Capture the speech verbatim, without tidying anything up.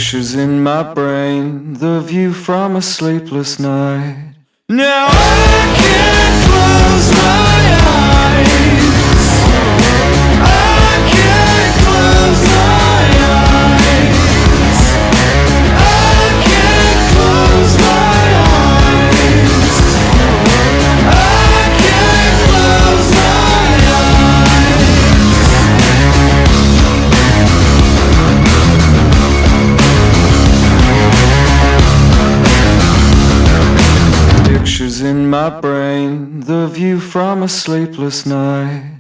Pictures in my brain, the view from a sleepless night. Now I can't close my eyes. I can't close my eyes. I can't close my eyes. I can't close my eyes. Pictures in my brain, the view from a sleepless night.